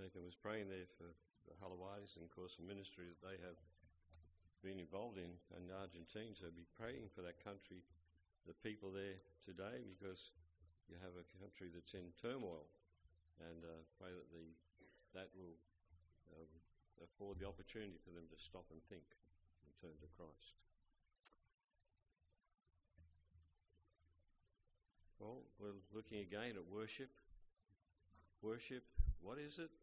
Nathan was praying there for the Halawatis and, of course, the ministry that they have been involved in Argentina. So be praying for that country, the people there today, because you have a country that's in turmoil, and pray that that will afford the opportunity for them to stop and think and turn to Christ. Well, we're looking again at worship. Worship, what is it?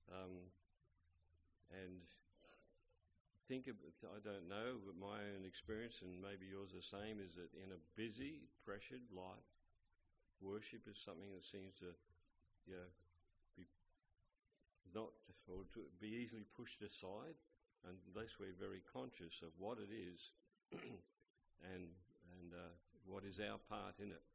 And think of, I don't know, but my own experience, and maybe yours the same, is that in a busy, pressured life, worship is something that seems to, be not, or to be easily pushed aside, unless we're very conscious of what it is and what is our part in it.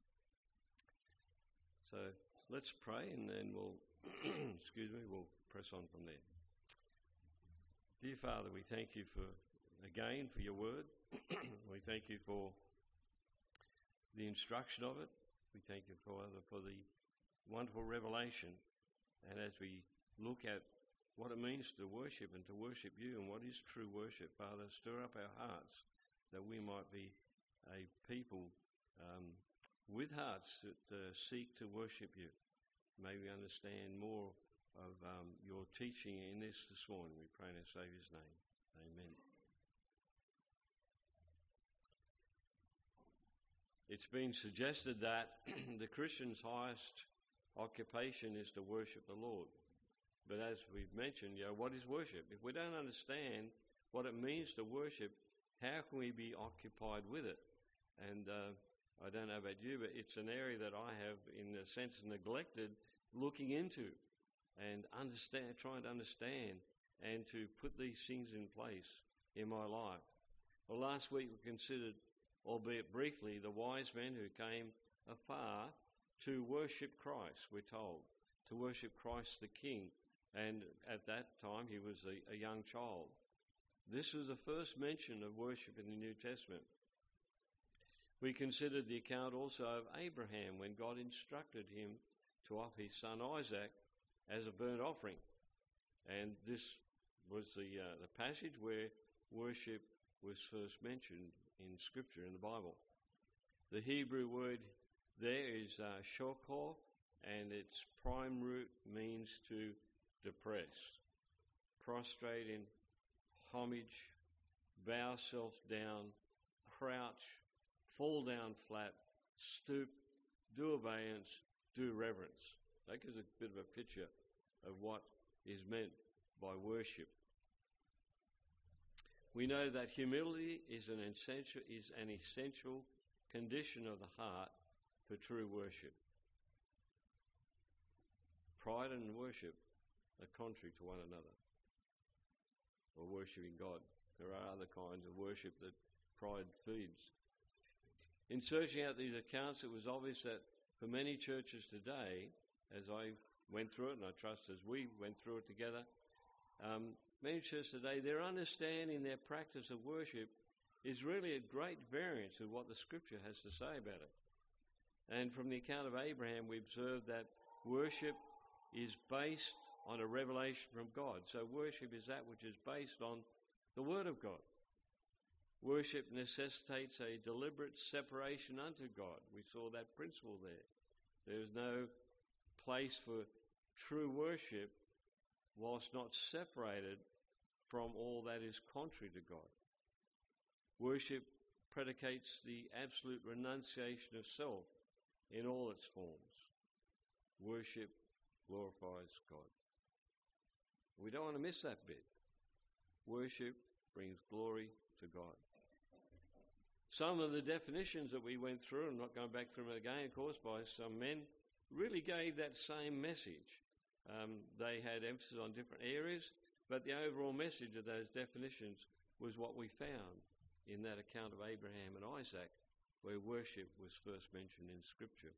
So let's pray, and then we'll we'll press on from there. Dear Father, we thank you for your word. We thank you for the instruction of it. We thank you, Father, for the wonderful revelation. And as we look at what it means to worship and to worship you and what is true worship, Father, stir up our hearts that we might be a people with hearts that seek to worship you. May we understand more of your teaching in this morning. We pray in our Saviour's name. Amen. It's been suggested that the Christian's highest occupation is to worship the Lord. But as we've mentioned, what is worship? If we don't understand what it means to worship, how can we be occupied with it? And I don't know about you, but it's an area that I have, in a sense, neglected looking into and trying to understand and to put these things in place in my life. Well, last week we considered, albeit briefly, the wise men who came afar to worship Christ, we're told, to worship Christ the King. And at that time he was a young child. This was the first mention of worship in the New Testament. We considered the account also of Abraham when God instructed him to offer his son Isaac as a burnt offering. And this was the passage where worship was first mentioned in Scripture, in the Bible. The Hebrew word there is shokor, and its prime root means to depress, prostrate in homage, bow self down, crouch, fall down flat, stoop, do obeisance, do reverence. That gives a bit of a picture of what is meant by worship. We know that humility is an essential condition of the heart for true worship. Pride and worship are contrary to one another, or worshipping God. There are other kinds of worship that pride feeds. In searching out these accounts, it was obvious that for many churches today, as I went through it, and I trust as we went through it together, many churches today, their understanding, their practice of worship is really a great variance of what the Scripture has to say about it. And from the account of Abraham, we observe that worship is based on a revelation from God. So worship is that which is based on the Word of God. Worship necessitates a deliberate separation unto God. We saw that principle there. There's no place for true worship whilst not separated from all that is contrary to God. Worship predicates the absolute renunciation of self in all its forms. Worship glorifies God. We don't want to miss that bit. Worship brings glory to God. Some of the definitions that we went through, I'm not going back through them again, of course, by some men, really gave that same message. They had emphasis on different areas, but the overall message of those definitions was what we found in that account of Abraham and Isaac, where worship was first mentioned in Scripture.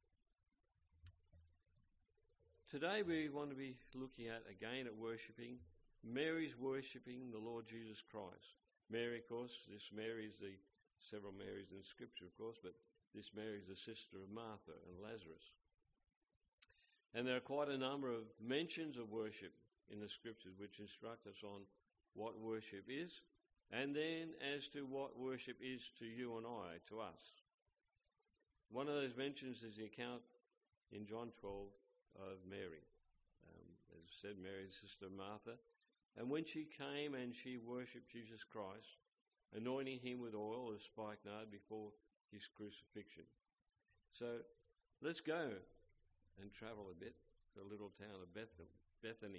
Today we want to be looking at, again, at worshipping. Mary's worshipping the Lord Jesus Christ. Mary, of course, this Mary is several Marys in Scripture, of course, but this Mary is the sister of Martha and Lazarus. And there are quite a number of mentions of worship in the scriptures which instruct us on what worship is, and then as to what worship is to you and I, to us. One of those mentions is the account in John 12 of Mary. As I said, Mary's sister Martha. And when she came and she worshipped Jesus Christ, anointing him with oil of spikenard before his crucifixion. So let's go and travel a bit to the little town of Bethany.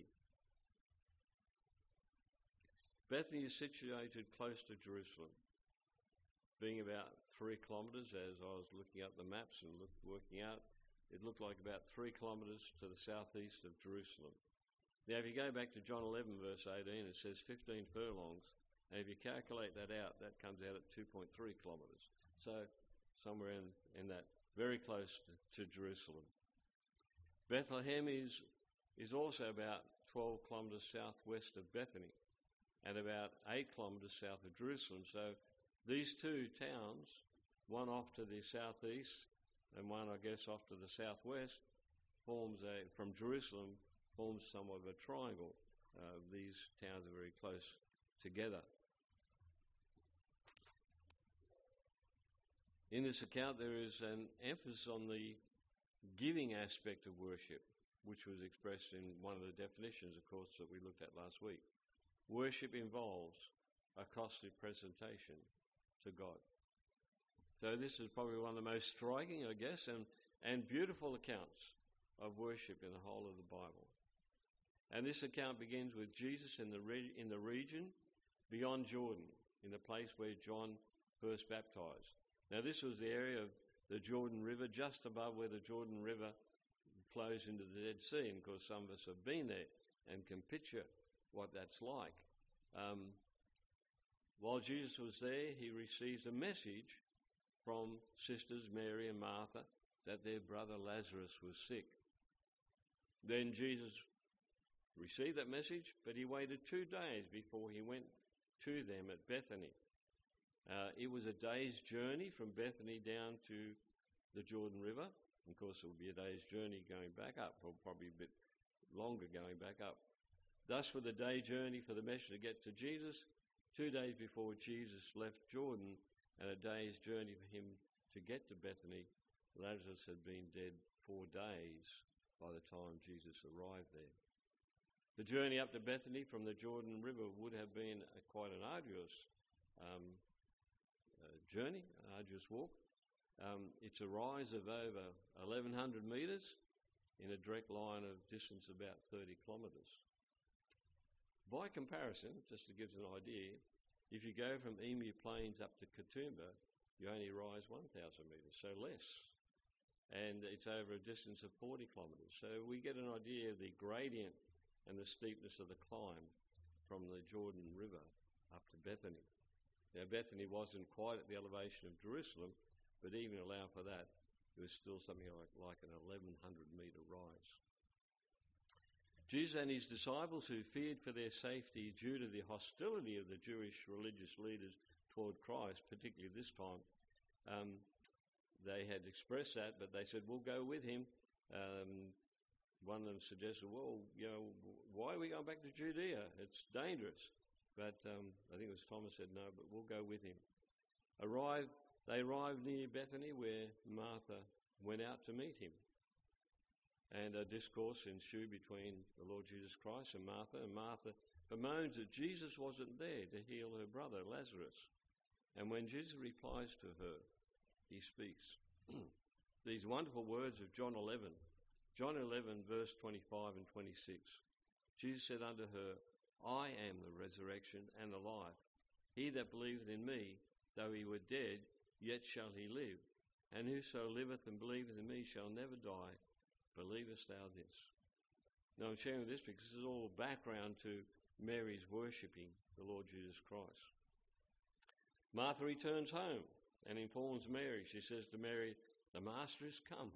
Bethany is situated close to Jerusalem, being about 3 kilometres. As I was looking up the maps and working out, it looked like about 3 kilometres to the southeast of Jerusalem. Now, if you go back to John 11, verse 18, it says 15 furlongs. And if you calculate that out, that comes out at 2.3 kilometres. So somewhere in that, very close to Jerusalem. Bethlehem is also about 12 kilometres southwest of Bethany and about 8 kilometres south of Jerusalem. So these two towns, one off to the southeast and one, I guess, off to the southwest, from Jerusalem, forms somewhat of a triangle. These towns are very close together. In this account, there is an emphasis on the giving aspect of worship, which was expressed in one of the definitions, of course, that we looked at last week. Worship involves a costly presentation to God. So this is probably one of the most striking, I guess, and beautiful accounts of worship in the whole of the Bible. And this account begins with Jesus in the region beyond Jordan, in the place where John first baptized. Now, this was the area of the Jordan River, just above where the Jordan River flows into the Dead Sea. And, of course, some of us have been there and can picture what that's like. While Jesus was there, he received a message from sisters Mary and Martha that their brother Lazarus was sick. Then Jesus received that message, but he waited 2 days before he went to them at Bethany. It was a day's journey from Bethany down to the Jordan River. Of course, it would be a day's journey going back up, or probably a bit longer going back up. Thus, with a day journey for the messenger to get to Jesus, 2 days before Jesus left Jordan, and a day's journey for him to get to Bethany, Lazarus had been dead 4 days by the time Jesus arrived there. The journey up to Bethany from the Jordan River would have been quite an arduous journey, an arduous walk. It's a rise of over 1,100 metres in a direct line of distance about 30 kilometres. By comparison, just to give us an idea, if you go from Emu Plains up to Katoomba, you only rise 1,000 metres, so less. And it's over a distance of 40 kilometres. So we get an idea of the gradient and the steepness of the climb from the Jordan River up to Bethany. Now, Bethany wasn't quite at the elevation of Jerusalem, but even allow for that, it was still something like an 1,100 metre rise. Jesus and his disciples, who feared for their safety due to the hostility of the Jewish religious leaders toward Christ, particularly this time, they had expressed that, but they said, we'll go with him. One of them suggested, well, why are we going back to Judea? It's dangerous. But I think it was Thomas said, no, but we'll go with him. They arrived near Bethany, where Martha went out to meet him. And a discourse ensued between the Lord Jesus Christ and Martha bemoans that Jesus wasn't there to heal her brother, Lazarus. And when Jesus replies to her, he speaks these wonderful words of John 11, verse 25 and 26. Jesus said unto her, I am the resurrection and the life. He that believeth in me, though he were dead, yet shall he live. And whoso liveth and believeth in me shall never die. Believest thou this? Now I'm sharing this because this is all background to Mary's worshipping the Lord Jesus Christ. Martha returns home and informs Mary. She says to Mary, the Master is come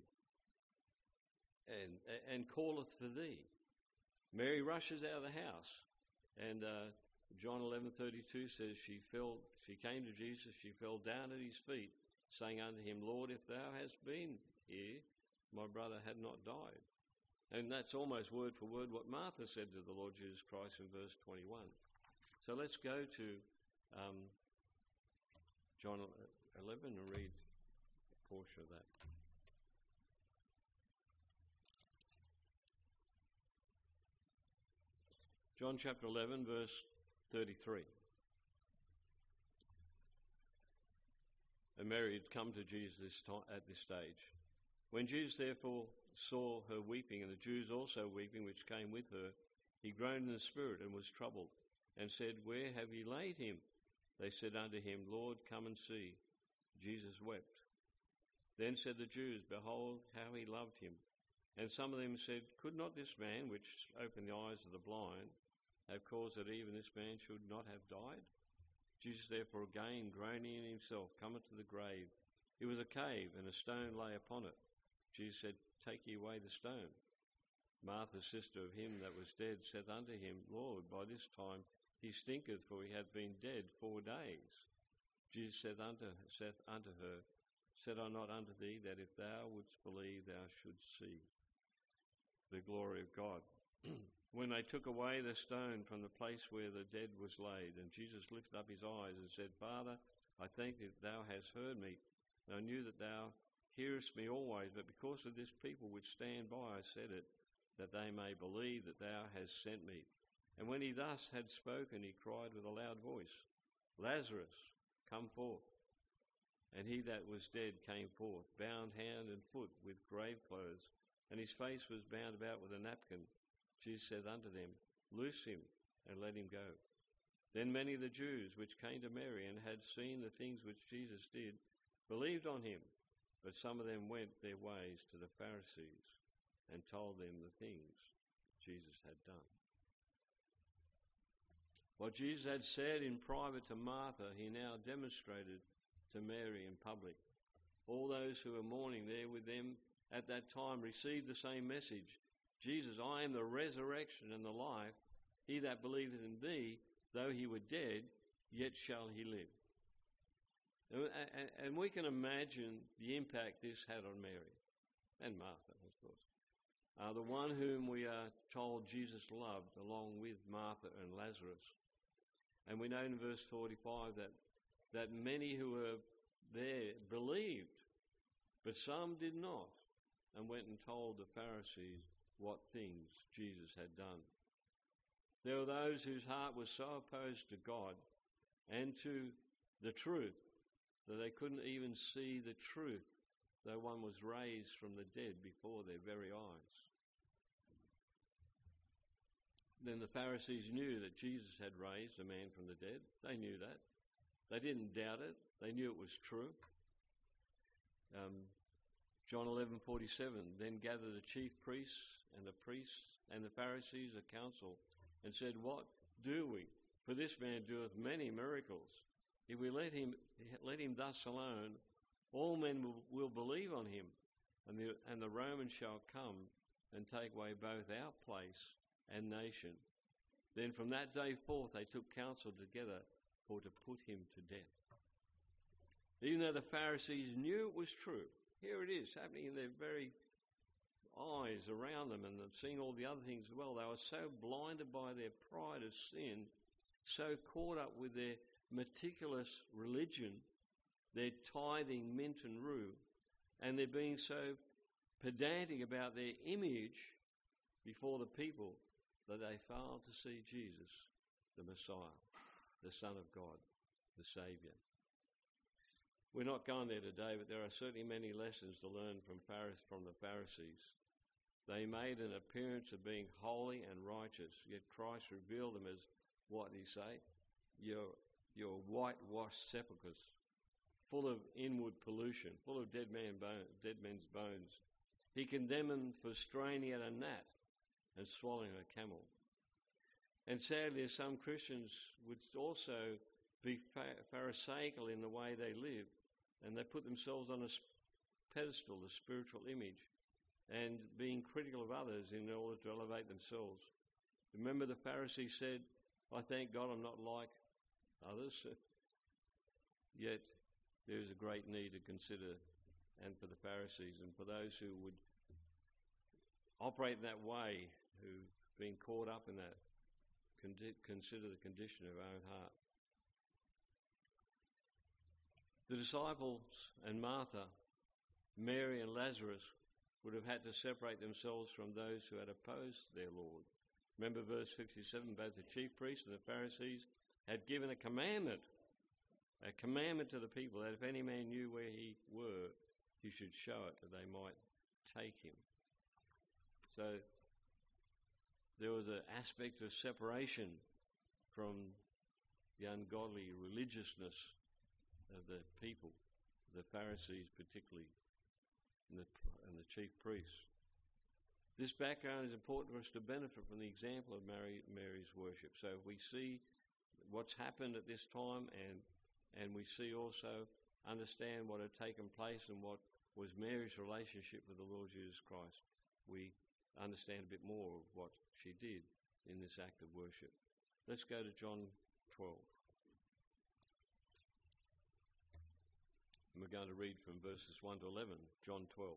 and calleth for thee. Mary rushes out of the house. And John 11:32 says she came to Jesus, she fell down at his feet, saying unto him, Lord, if thou hadst been here, my brother had not died. And that's almost word for word what Martha said to the Lord Jesus Christ in verse 21. So let's go to John 11 and read a portion of that. John chapter 11, verse 33. And Mary had come to Jesus at this stage. When Jesus therefore saw her weeping, and the Jews also weeping, which came with her, he groaned in the spirit and was troubled, and said, Where have ye laid him? They said unto him, Lord, come and see. Jesus wept. Then said the Jews, Behold, how he loved him. And some of them said, Could not this man, which opened the eyes of the blind, have caused that even this man should not have died? Jesus therefore again, groaning in himself, cometh to the grave. It was a cave, and a stone lay upon it. Jesus said, Take ye away the stone. Martha, sister of him that was dead, said unto him, Lord, by this time he stinketh, for he hath been dead 4 days. Jesus said unto her, Said I not unto thee, that if thou wouldst believe, thou shouldst see the glory of God? When they took away the stone from the place where the dead was laid, and Jesus lifted up his eyes and said, Father, I thank thee that thou hast heard me, and I knew that thou hearest me always, but because of this people which stand by, I said it, that they may believe that thou hast sent me. And when he thus had spoken, he cried with a loud voice, Lazarus, come forth. And he that was dead came forth, bound hand and foot with grave clothes, and his face was bound about with a napkin. Jesus said unto them, Loose him, and let him go. Then many of the Jews which came to Mary and had seen the things which Jesus did believed on him, but some of them went their ways to the Pharisees and told them the things Jesus had done. What Jesus had said in private to Martha, he now demonstrated to Mary in public. All those who were mourning there with them at that time received the same message. Jesus, I am the resurrection and the life. He that believeth in thee, though he were dead, yet shall he live. And we can imagine the impact this had on Mary and Martha, of course. The one whom we are told Jesus loved, along with Martha and Lazarus. And we know in verse 45 that many who were there believed, but some did not, and went and told the Pharisees what things Jesus had done. There were those whose heart was so opposed to God and to the truth that they couldn't even see the truth, though one was raised from the dead before their very eyes. Then the Pharisees knew that Jesus had raised a man from the dead. They knew that. They didn't doubt it. They knew it was true. John 11:47, then gathered the chief priests and the Pharisees a council, and said, What do we? For this man doeth many miracles. If we let him thus alone, all men will believe on him, and the Romans shall come and take away both our place and nation. Then from that day forth they took counsel together for to put him to death. Even though the Pharisees knew it was true, here it is happening in their very eyes around them, and seeing all the other things as well. They were so blinded by their pride of sin, so caught up with their meticulous religion, their tithing mint and rue, and their being so pedantic about their image before the people, that they failed to see Jesus, the Messiah, the Son of God, the Saviour. We're not going there today, but there are certainly many lessons to learn from the Pharisees. They made an appearance of being holy and righteous, yet Christ revealed them as, what did he say? Your whitewashed sepulchres, full of inward pollution, full of dead men's bones. He condemned them for straining at a gnat and swallowing a camel. And sadly, some Christians would also be pharisaical in the way they live, and they put themselves on a pedestal, a spiritual image, and being critical of others in order to elevate themselves. Remember, the Pharisees said, I thank God I'm not like others. Yet there is a great need to consider, and for the Pharisees and for those who would operate in that way, who've been caught up in that, consider the condition of our own heart. The disciples and Martha, Mary and Lazarus would have had to separate themselves from those who had opposed their Lord. Remember verse 57, both the chief priests and the Pharisees had given a commandment to the people that if any man knew where he were, he should show it, that they might take him. So there was an aspect of separation from the ungodly religiousness of the people, the Pharisees particularly, and the chief priests. This background is important for us to benefit from the example of Mary's worship. So we see what's happened at this time, and we see also, understand what had taken place and what was Mary's relationship with the Lord Jesus Christ. We understand a bit more of what she did in this act of worship. Let's go to John 12. And we're going to read from verses 1 to 11, John 12.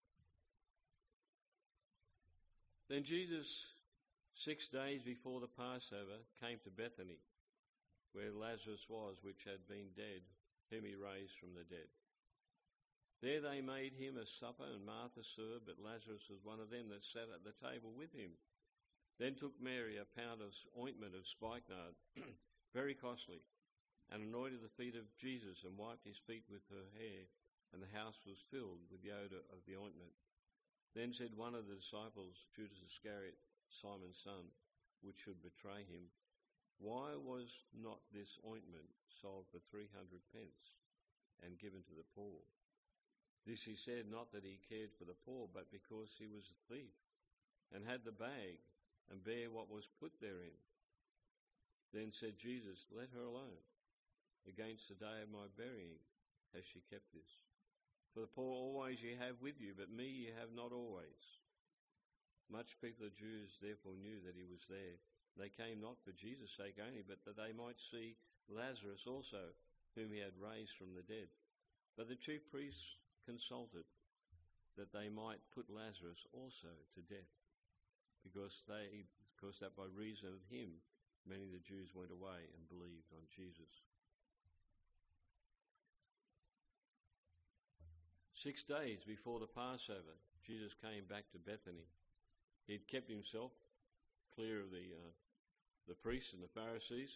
Then Jesus, 6 days before the Passover, came to Bethany, where Lazarus was, which had been dead, whom he raised from the dead. There they made him a supper, and Martha served, but Lazarus was one of them that sat at the table with him. Then took Mary a pound of ointment of spikenard, very costly, and anointed the feet of Jesus, and wiped his feet with her hair, and the house was filled with the odour of the ointment. Then said one of the disciples, Judas Iscariot, Simon's son, which should betray him, why was not this ointment sold for 300 pence and given to the poor? This he said, not that he cared for the poor, but because he was a thief, and had the bag, and bare what was put therein. Then said Jesus, let her alone. Against the day of my burying has she kept this. For the poor always ye have with you, but me ye have not always. Much people of Jews therefore knew that he was there. They came not for Jesus' sake only, but that they might see Lazarus also, whom he had raised from the dead. But the chief priests consulted that they might put Lazarus also to death, because that by reason of him many of the Jews went away and believed on Jesus. 6 days before the Passover, Jesus came back to Bethany. He'd kept himself clear of the priests and the Pharisees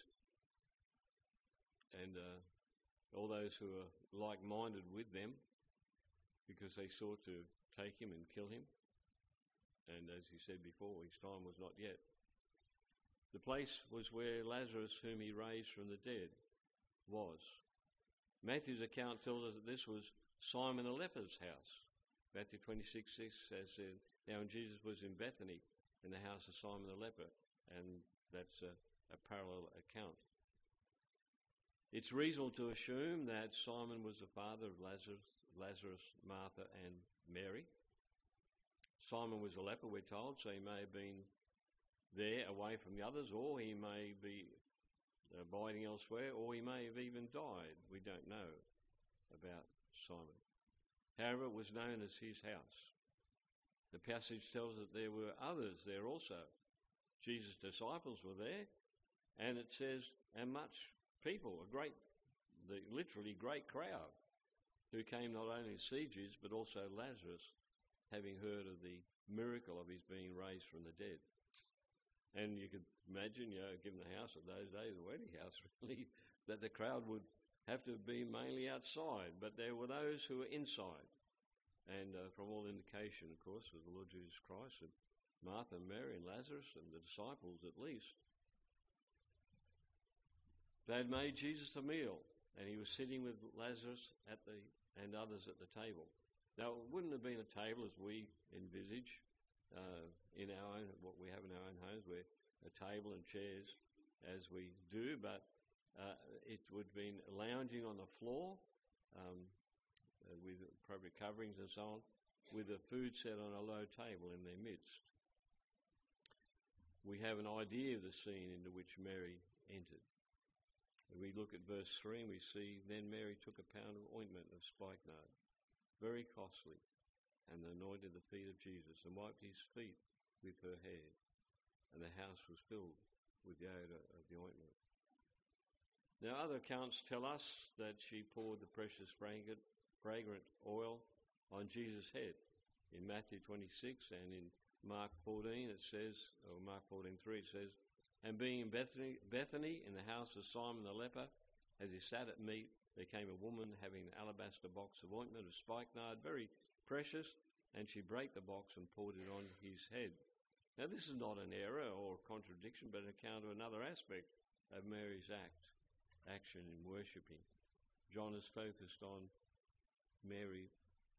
and all those who were like-minded with them, because they sought to take him and kill him. And as he said before, his time was not yet. The place was where Lazarus, whom he raised from the dead, was. Matthew's account tells us that this was Simon the leper's house. Matthew 26:6 says, now when Jesus was in Bethany, in the house of Simon the leper, and that's a parallel account. It's reasonable to assume that Simon was the father of Lazarus, Martha, and Mary. Simon was a leper, we're told, so he may have been there away from the others, or he may be abiding elsewhere, or he may have even died. We don't know about Simon. However, it was known as his house. The passage tells that there were others there also. Jesus' disciples were there, and it says, and much people, literally great crowd, who came not only to see Jesus, but also Lazarus, having heard of the miracle of his being raised from the dead. And you could imagine, given the house of those days, a wedding house really, that the crowd would have to be mainly outside, but there were those who were inside. And from all indication, of course, of the Lord Jesus Christ, and Martha and Mary and Lazarus and the disciples at least, they had made Jesus a meal, and he was sitting with Lazarus and others at the table. Now, it wouldn't have been a table as we envisage in our own, what we have in our own homes, where a table and chairs as we do, but it would have been lounging on the floor with appropriate coverings and so on, with the food set on a low table in their midst. We have an idea of the scene into which Mary entered. We look at verse 3 and we see, then Mary took a pound of ointment of spikenard, very costly, and anointed the feet of Jesus and wiped his feet with her hair. And the house was filled with the odour of the ointment. Now other accounts tell us that she poured the precious fragrant oil on Jesus' head. In Matthew 26 and in Mark 14 it says, or Mark 14:3 it says, and being in Bethany in the house of Simon the leper, as he sat at meat, there came a woman having an alabaster box of ointment of spikenard, very precious, and she brake the box and poured it on his head. Now this is not an error or contradiction, but an account of another aspect of Mary's action in worshipping. John is focused on Mary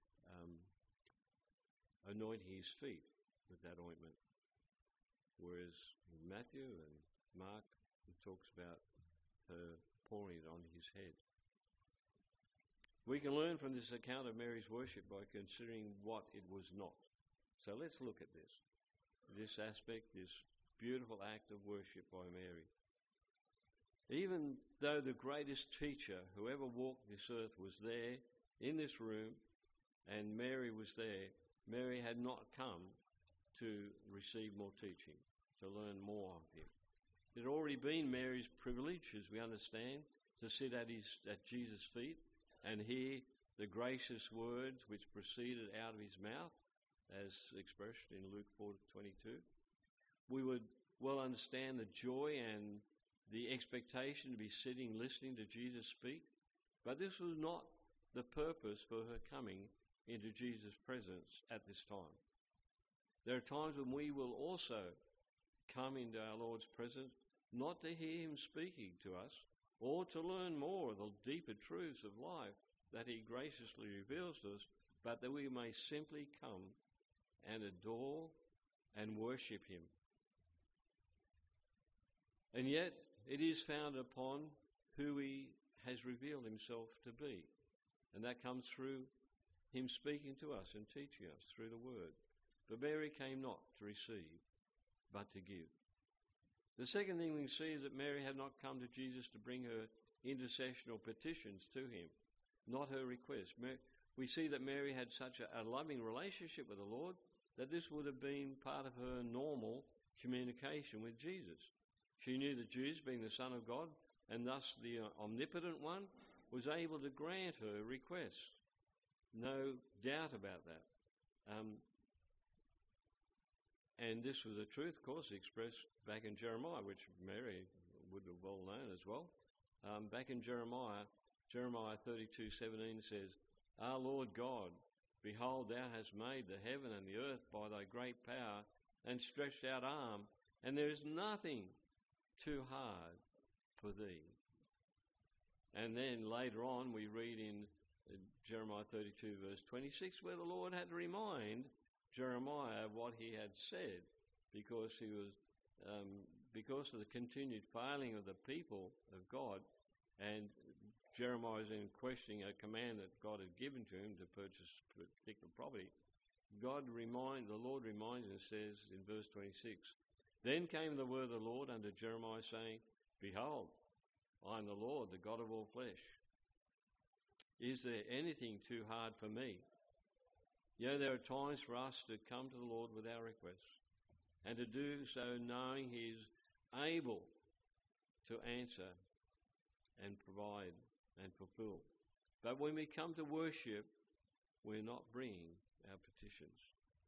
anointing his feet with that ointment, whereas in Matthew and Mark it talks about her pouring it on his head. We can learn from this account of Mary's worship by considering what it was not. So let's look at this aspect, this beautiful act of worship by Mary. Even though the greatest teacher who ever walked this earth was there in this room, and Mary was there, Mary had not come to receive more teaching, to learn more of him. It had already been Mary's privilege, as we understand, to sit at Jesus' feet and hear the gracious words which proceeded out of his mouth, as expressed in Luke 4:22. We would well understand the joy and the expectation to be sitting listening to Jesus speak, but this was not the purpose for her coming into Jesus' presence at this time. There are times when we will also come into our Lord's presence not to hear him speaking to us or to learn more of the deeper truths of life that he graciously reveals to us, but that we may simply come and adore and worship him. And yet it is founded upon who he has revealed himself to be, and that comes through him speaking to us and teaching us through the word. But Mary came not to receive, but to give. The second thing we can see is that Mary had not come to Jesus to bring her intercessional petitions to him, not her requests. We see that Mary had such a loving relationship with the Lord that this would have been part of her normal communication with Jesus. She knew that Jesus, being the Son of God, and thus the omnipotent one, was able to grant her requests. No doubt about that. And this was the truth, of course, expressed back in Jeremiah, which Mary would have well known as well. Back in Jeremiah 32:17 says, Our Lord God, behold, thou hast made the heaven and the earth by thy great power and stretched out arm, and there is nothing too hard for thee. And then later on we read in Jeremiah 32:26, where the Lord had to remind Jeremiah of what he had said, because of the continued failing of the people of God, and Jeremiah is in questioning a command that God had given to him to purchase a particular property. The Lord reminds and says in verse 26, Then came the word of the Lord unto Jeremiah, saying, Behold, I am the Lord, the God of all flesh. Is there anything too hard for me? There are times for us to come to the Lord with our requests, and to do so knowing he is able to answer and provide and fulfill. But when we come to worship, we're not bringing our petitions.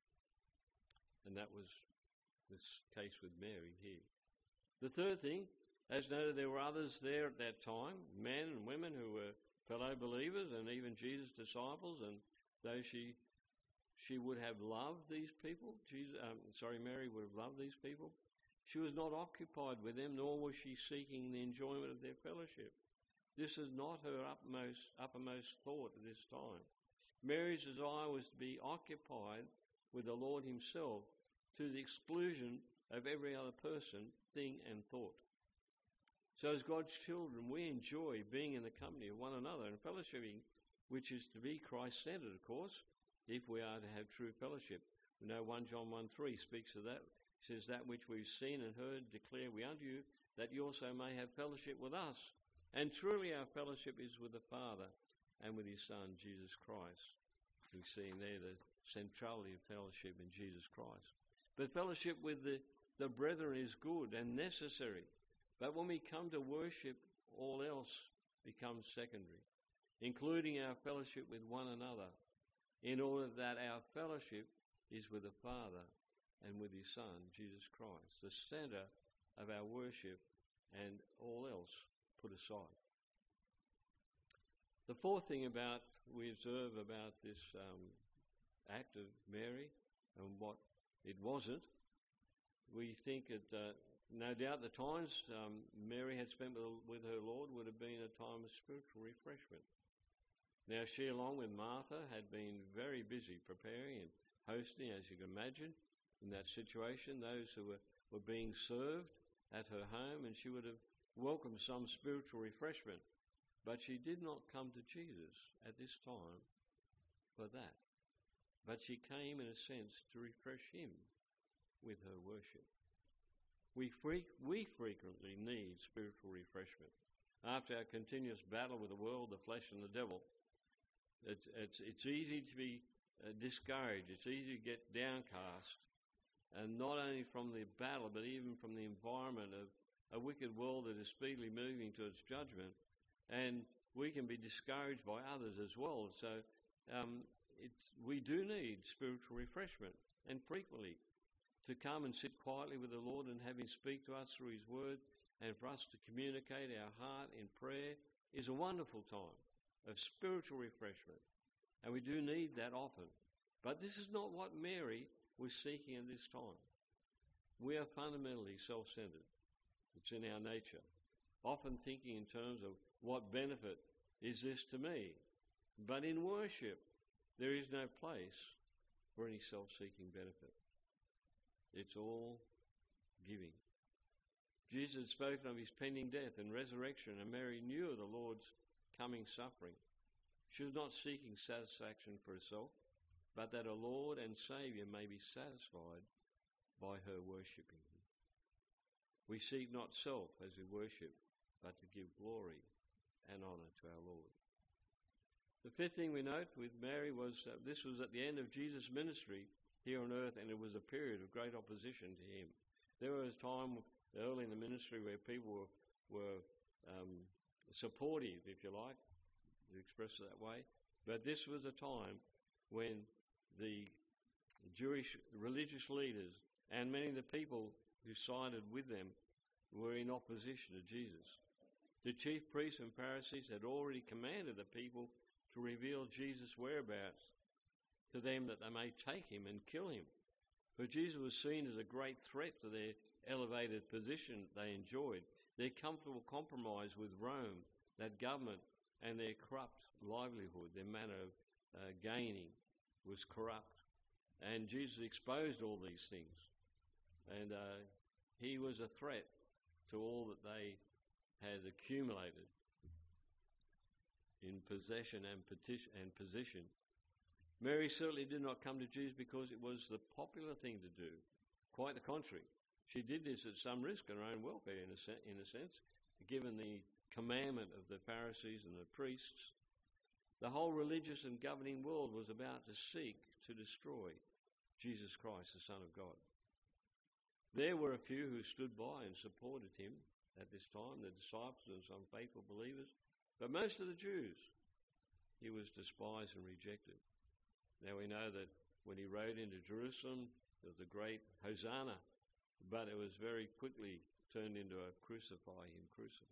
And that was this case with Mary here. The third thing, as noted, there were others there at that time, men and women who were fellow believers and even Jesus' disciples, and though she would have loved these people, Mary would have loved these people, she was not occupied with them, nor was she seeking the enjoyment of their fellowship. This is not her uppermost thought at this time. Mary's desire was to be occupied with the Lord himself, to the exclusion of every other person, thing and thought. So as God's children, we enjoy being in the company of one another and fellowshipping, which is to be Christ-centered, of course, if we are to have true fellowship. We know 1 John 1:3 speaks of that. It says, That which we've seen and heard declare we unto you, that you also may have fellowship with us. And truly our fellowship is with the Father and with his Son, Jesus Christ. You see in there the centrality of fellowship in Jesus Christ. But fellowship with the brethren is good and necessary. But when we come to worship, all else becomes secondary, including our fellowship with one another, in order that our fellowship is with the Father and with his Son, Jesus Christ, the centre of our worship, and all else put aside. The fourth thing we observe about this act of Mary and what it wasn't, we think that no doubt the times Mary had spent with her Lord would have been a time of spiritual refreshment. Now she, along with Martha, had been very busy preparing and hosting, as you can imagine, in that situation, those who were being served at her home, and she would have welcomed some spiritual refreshment. But she did not come to Jesus at this time for that. But she came, in a sense, to refresh him with her worship. We frequently need spiritual refreshment. After our continuous battle with the world, the flesh and the devil, it's easy to be discouraged. It's easy to get downcast. And not only from the battle, but even from the environment of a wicked world that is speedily moving to its judgment. And we can be discouraged by others as well. So we do need spiritual refreshment, and frequently to come and sit quietly with the Lord and have him speak to us through his word, and for us to communicate our heart in prayer is a wonderful time of spiritual refreshment. And we do need that often. But this is not what Mary was seeking at this time. We are fundamentally self-centered. It's in our nature. Often thinking in terms of what benefit is this to me. But in worship, there is no place for any self-seeking benefit. It's all giving. Jesus had spoken of his pending death and resurrection, and Mary knew of the Lord's coming suffering. She was not seeking satisfaction for herself, but that her Lord and Saviour may be satisfied by her worshipping him. We seek not self as we worship, but to give glory and honour to our Lord. The fifth thing we note with Mary was that this was at the end of Jesus' ministry here on earth, and it was a period of great opposition to him. There was a time early in the ministry where people were supportive, if you like, to express it that way. But this was a time when the Jewish religious leaders and many of the people who sided with them were in opposition to Jesus. The chief priests and Pharisees had already commanded the people to reveal Jesus' whereabouts to them, that they may take him and kill him. For Jesus was seen as a great threat to their elevated position they enjoyed, their comfortable compromise with Rome, that government, and their corrupt livelihood. Their manner of gaining was corrupt. And Jesus exposed all these things. And he was a threat to all that they had accumulated in possession and position. Mary certainly did not come to Jesus because it was the popular thing to do. Quite the contrary. She did this at some risk of her own welfare, in a sense, given the commandment of the Pharisees and the priests. The whole religious and governing world was about to seek to destroy Jesus Christ, the Son of God. There were a few who stood by and supported him at this time, the disciples and some faithful believers. But most of the Jews, he was despised and rejected. Now we know that when he rode into Jerusalem, there was a great Hosanna, but it was very quickly turned into a crucify him.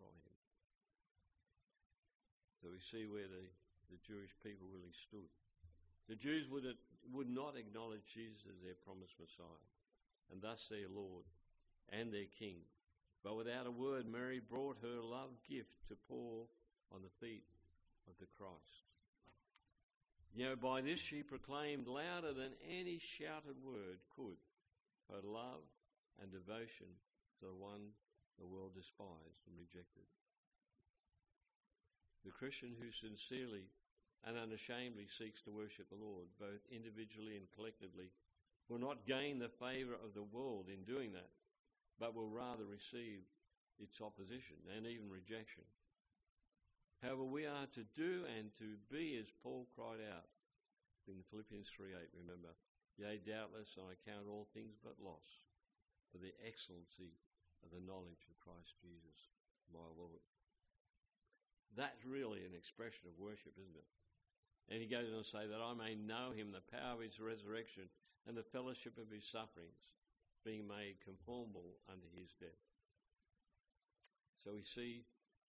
So we see where the Jewish people really stood. The Jews would not acknowledge Jesus as their promised Messiah, and thus their Lord and their King. But without a word, Mary brought her love gift to pour on the feet of the Christ. By this she proclaimed louder than any shouted word could her love and devotion to the one the world despised and rejected. The Christian who sincerely and unashamedly seeks to worship the Lord, both individually and collectively, will not gain the favour of the world in doing that, but will rather receive its opposition and even rejection. However, we are to do and to be as Paul cried out, in Philippians 3:8, remember, yea, doubtless I count all things but loss for the excellency of the knowledge of Christ Jesus, my Lord. That's really an expression of worship, isn't it? And he goes on to say that I may know him, the power of his resurrection, and the fellowship of his sufferings, being made conformable unto his death. So we see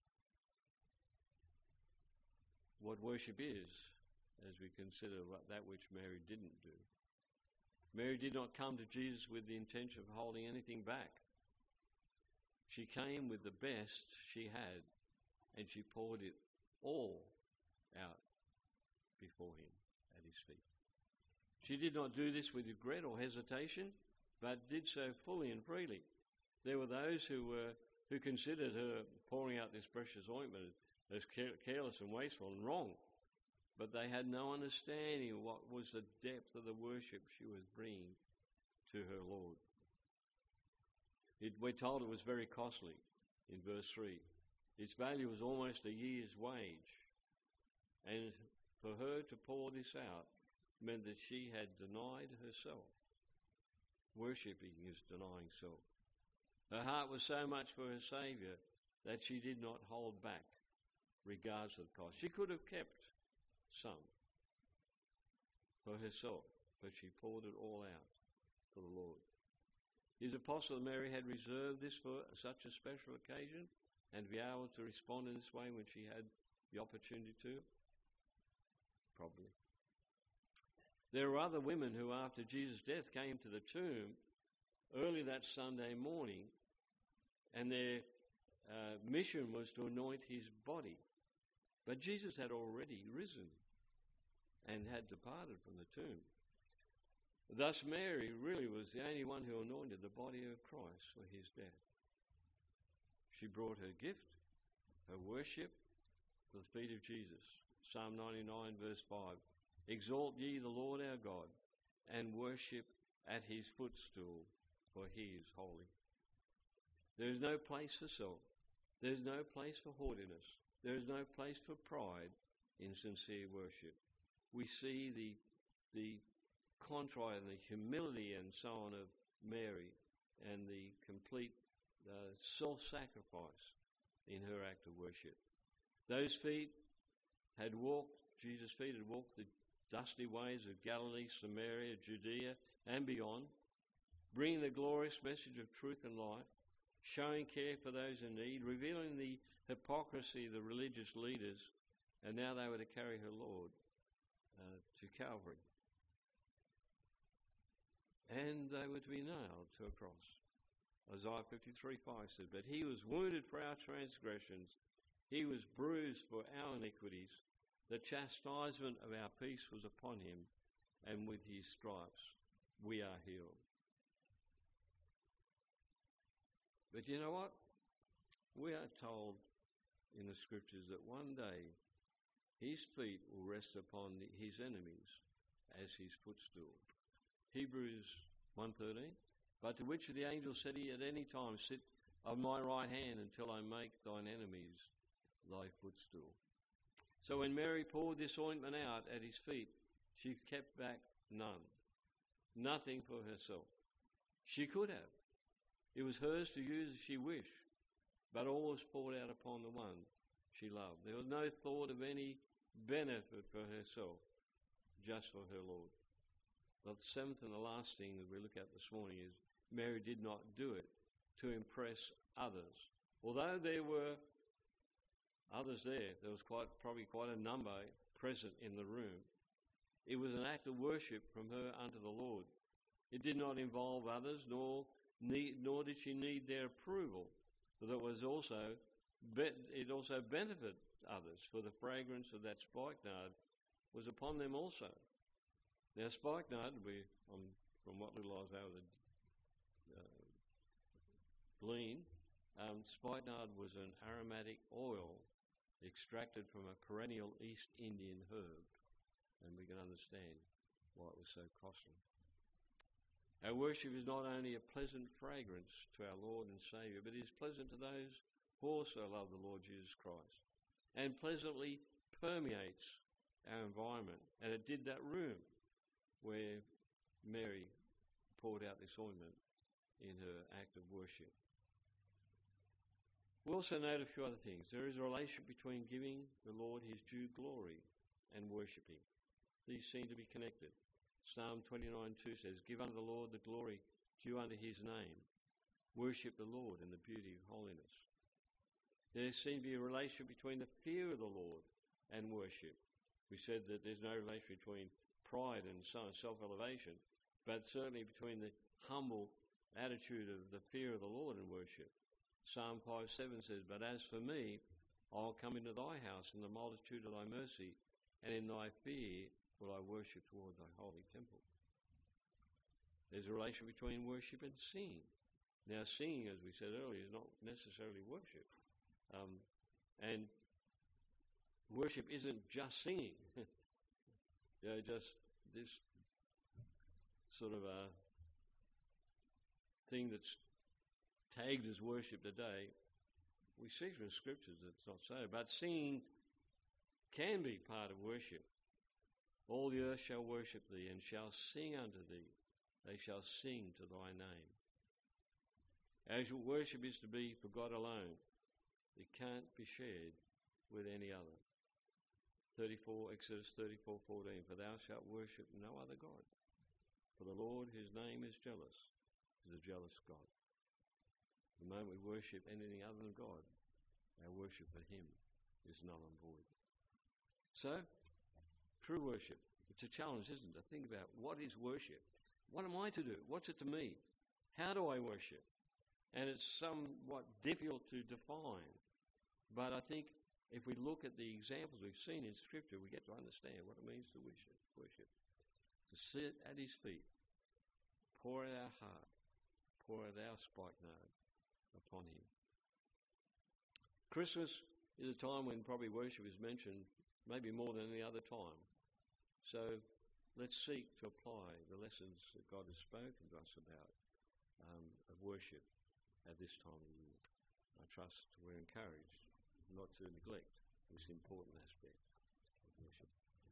what worship is as we consider that which Mary didn't do. Mary did not come to Jesus with the intention of holding anything back. She came with the best she had, and she poured it all out before him at his feet. She did not do this with regret or hesitation, but did so fully and freely. There were those who considered her pouring out this precious ointment as careless and wasteful and wrong, but they had no understanding of what was the depth of the worship she was bringing to her Lord. We're told it was very costly in verse 3. Its value was almost a year's wage. And for her to pour this out meant that she had denied herself. Worshipping is denying self. Her heart was so much for her Saviour that she did not hold back, regardless of the cost. She could have kept some for herself, but she poured it all out for the Lord. His apostle Mary had reserved this for such a special occasion, and to be able to respond in this way when she had the opportunity to? Probably. There were other women who, after Jesus' death, came to the tomb early that Sunday morning, and their mission was to anoint his body. But Jesus had already risen and had departed from the tomb. Thus Mary really was the only one who anointed the body of Christ for his death. She brought her gift, her worship, to the feet of Jesus. Psalm 99 verse 5. Exalt ye the Lord our God, and worship at his footstool, for he is holy. There is no place for self. There is no place for haughtiness. There is no place for pride in sincere worship. We see the contrite and the humility and so on of Mary, and the complete self-sacrifice in her act of worship. Those feet had walked, Jesus' feet had walked the dusty ways of Galilee, Samaria, Judea, and beyond, bringing the glorious message of truth and life, showing care for those in need, revealing the hypocrisy of the religious leaders, and now they were to carry her Lord to Calvary. And they were to be nailed to a cross. Isaiah 53:5 said, but he was wounded for our transgressions, he was bruised for our iniquities, the chastisement of our peace was upon him, and with his stripes we are healed. But you know what? We are told in the scriptures that one day his feet will rest upon his enemies as his footstool. Hebrews 1:13. But to which of the angels said he at any time, sit on my right hand until I make thine enemies thy footstool. So when Mary poured this ointment out at his feet, she kept back none. Nothing for herself. She could have. It was hers to use as she wished, but all was poured out upon the one she loved. There was no thought of any benefit for herself, just for her Lord. But the seventh and the last thing that we look at this morning is Mary did not do it to impress others. Although there were others there was probably quite a number present in the room. It was an act of worship from her unto the Lord. It did not involve others, nor did she need their approval, but it also benefited others, for the fragrance of that spikenard was upon them also. Now, spikenard, from what little I was able to glean, spikenard was an aromatic oil extracted from a perennial East Indian herb, and we can understand why it was so costly. Our worship is not only a pleasant fragrance to our Lord and Saviour, but it is pleasant to those who also love the Lord Jesus Christ, and pleasantly permeates our environment, and it did that room where Mary poured out this ointment in her act of worship. We also note a few other things. There is a relationship between giving the Lord his due glory and worshipping. These seem to be connected. Psalm 29:2 says, "Give unto the Lord the glory due unto his name. Worship the Lord in the beauty of holiness." There seems to be a relationship between the fear of the Lord and worship. We said that there's no relation between pride and self-elevation, but certainly between the humble attitude of the fear of the Lord and worship. Psalm 5:7 says, "But as for me, I'll come into thy house in the multitude of thy mercy, and in thy fear will I worship toward thy holy temple." There's a relation between worship and singing. Now, singing, as we said earlier, is not necessarily worship. And worship isn't just singing. Just this sort of a thing that's tagged as worship today. We see from the scriptures that it's not so. But singing can be part of worship. "All the earth shall worship thee, and shall sing unto thee. They shall sing to thy name." As your worship is to be for God alone, it can't be shared with any other. Exodus 34:14, "For thou shalt worship no other God. For the Lord, his name is jealous, is a jealous God." The moment we worship anything other than God, our worship for him is null and void. So, true worship. It's a challenge, isn't it, to think about what is worship? What am I to do? What's it to me? How do I worship? And it's somewhat difficult to define. But I think if we look at the examples we've seen in Scripture, we get to understand what it means to worship. To sit at his feet, pour out our heart, pour out our spikenard upon him. Christmas is a time when probably worship is mentioned maybe more than any other time. So let's seek to apply the lessons that God has spoken to us about of worship at this time of year. I trust we're encouraged not to neglect this important aspect of worship.